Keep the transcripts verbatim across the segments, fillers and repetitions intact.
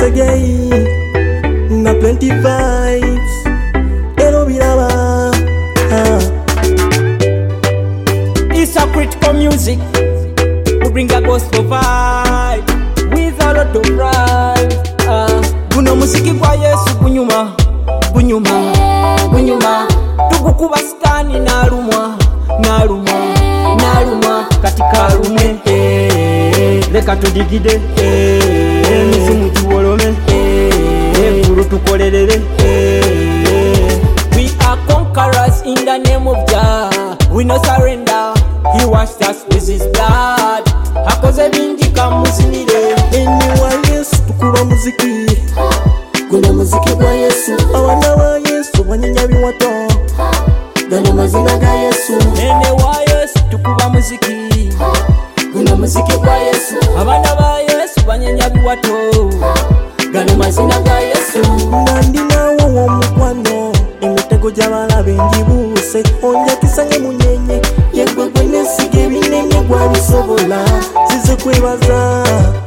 reggae na plenty vibes ero biraba ah. It's a critical music. We bring a gospel vibe with a lot of pride. Ah, guno muziki gwa Yesu gunyuma, gunyuma, gunyuma. Tugukuba stani nalumwa, nalumwa, nalumwa katika lume. Eh, leka tudigide. Eh, mizimu tuwolome. Eh, guru tukolelele. Eh, we are conquerors in the name of Jah. We no surrender. He washed us with his blood. Akoze bingi kamuzinire. Enyiwa Yesu tukuba muziki, guno muziki gwa Yesu. abana ba Yesu banyenya biwato, Gano mazina ga Yesu. Ene wa Yesu tukuba muziki, Guno muziki gwa Yesu. abana ba Yesu banyenya biwato. Gano mazina ga Yesu. nandi nawo womukwano, emitego gy'abalabe njibuse, onjakisange munyenye, yegwe gwe nesige binene gwabisobola, zize kwebaza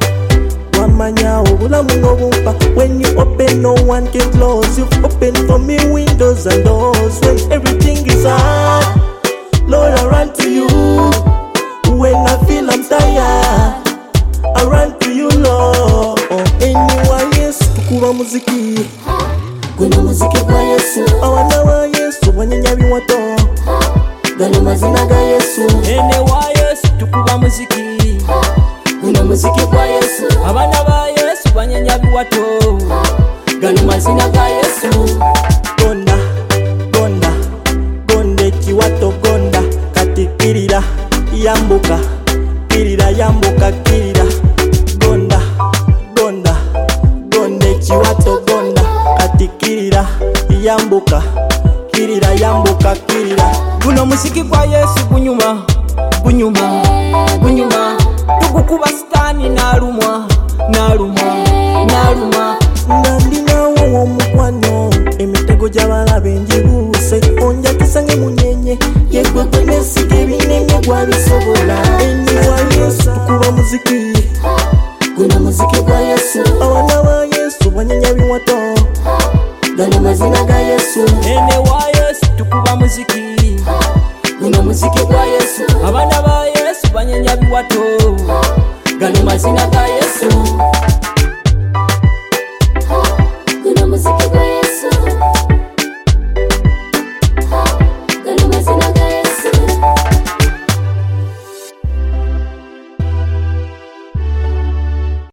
wamanya obulamu n'obumpa. When you open no one can close, you open for me windows and doors. When everything is hard, Lord, I run to you. When I feel I'm tired, I run to you, Lord. Anyway, yes, tukuba muziki, Guno muziki gwa Yesu. abana ba Yesu banyenya biwato, Gano mazina ga Yesu. Ene wa Yesu tukuba muziki, Guno muziki gwa Yesu. abana ba Yesu banyenya biwato. Gano mazina ga Yesu. gonda, gonda, gonda kiwato gonda, kati kirira, yambuka, kirira yambuka kirira, gonda, gonda, gonda kiwato gonda, kati kirira, yambuka, kirira yambuka kirira. Guno muziki gwa Yesu gunyuma, gunyuma, gunyuma. Tugukuba stani nalumwa, nalumwa, nalumwa. Nandi nawo womukwano, emitego gy'abalabe njibuse, onjakisange munyenye, yegwe gwe nesige binene gwabisobola. Enyiwa Yesu tukuba muziki, Guno muziki gwa Yesu. abana ba Yesu banyenya biwato, Gano mazina ga Yesu. Ene wa Yesu tukuba muziki, Guno muziki gwa Yesu. abana ba Yesu banyenya biwato. Gano mazina ga Yesu.